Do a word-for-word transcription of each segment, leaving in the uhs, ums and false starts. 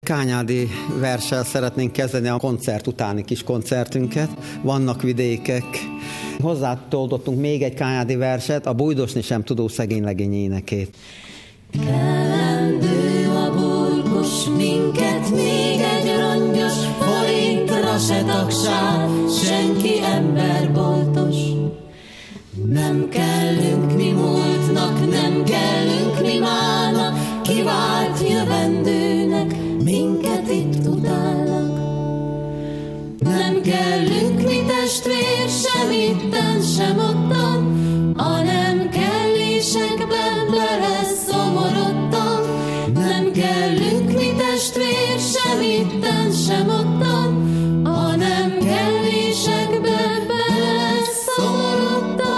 kányádi verssel szeretnénk kezdeni a koncert utáni kis koncertünket. Vannak vidékek. Hozzátoldottunk még egy kányádi verset, a Bújdosni sem tudó szegény legény énekét. Kelendő a burgos, minket még egy rongyos, forintra se tagság, senki emberboltos. Nem kellünk mi múltnak, nem kellünk mi mának, kivált jövendőnek, minket itt utálnak. Nem kellünk mi testvér, sem itten, sem ottan, a nem kellésekben bele szomorodtam. Nem kellünk mi testvér, sem itten, sem ottan, a nem kellésekben bele szomorodtam.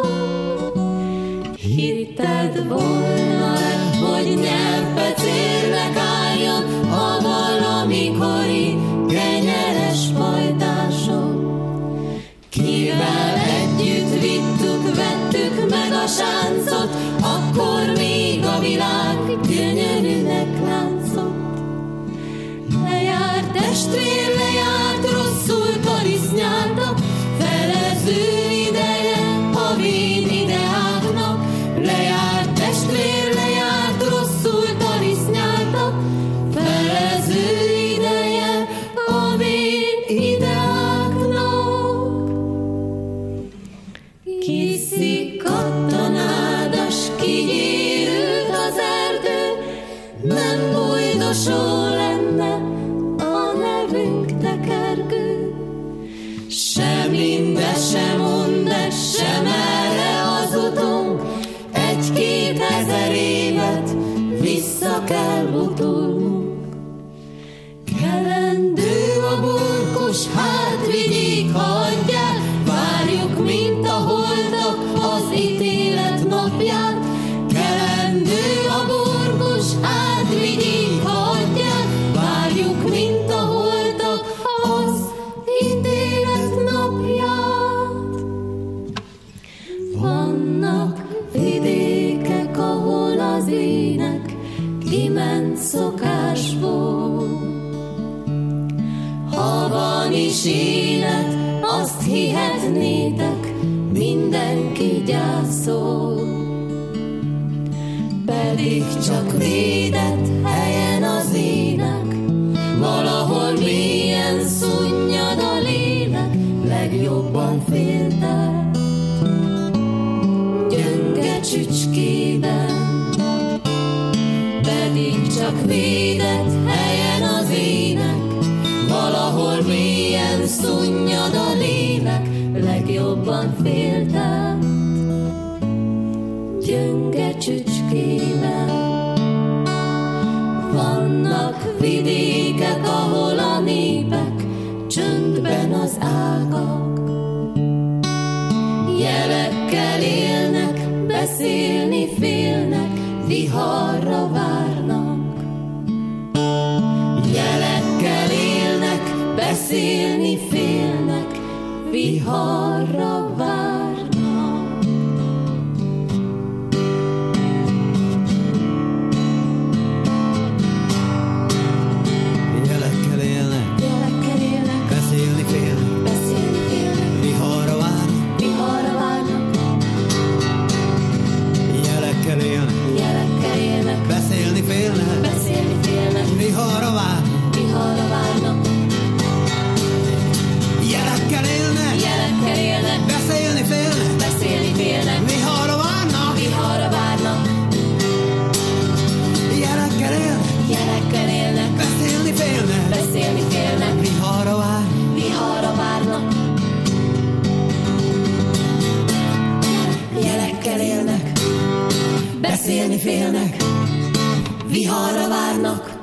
Hitted volna, hogy nyelvpecérnek álljon a valamikori kenyeres pajtáson. Kivel együtt vittük, vettük meg a sáncot, akkor még a világ gyönyörűnek látszott. Lejárt testvér, lejárt, rosszul tarisznyáltak, felező ideje a vén ideáknak. Lejárt testvér, lejárt, rosszul tarisznyáltak, felező ideje a vén ideáknak. Kiszikadt a nádas, kinyírült az erdő, nem bújdosó lenne a nevünk tekergő. Se minde, se munde, se merre az utunk, egy-két ezer évet vissza kell butulnunk. Kelendő a burkos, hát vigyék, hagyják, várjuk, mint a holdak az ítélet napját. Kelendő a burkos, hát vigyék, hagyják, várjuk, mint a holdak az ítélet napját. Vannak vidékek, ahol az ének kiment szokásból. Ha van is élet, azt hihetnétek, mindenki gyászol. Pedig csak védett helyen az ének, valahol mélyen szunnyad a lélek, legjobban féltett gyönge csücskében. Pedig csak védett helyen az ének, valahol mélyen szunnyad a lélek, legjobban féltett gyönge csücskében. Vannak vidékek, ahol a népek csöndben az ágak, jelekkel élnek, beszélni félnek, viharra várnak. Jelekkel élnek, beszélni félnek, viharra várnak. Jelekkel élnek, Jelekkel élnek, beszélni félnek, beszélni félnek, viharra várnak. viharra várnak. Jelekkel élnek, Jelekkel élnek, beszélni félnek, beszélni félnek, viharra várnak. viharra várnak. Jelekkel élnek, Jelekkel élnek, beszélni félnek, beszélni félnek, viharra várnak. viharra várnak. Jelekkel élnek, Jelekkel élnek, beszélni félnek, beszélni félnek, viharra várnak. viharra várnak. Jelekkel élnek, beszélni félnek, viharra várnak.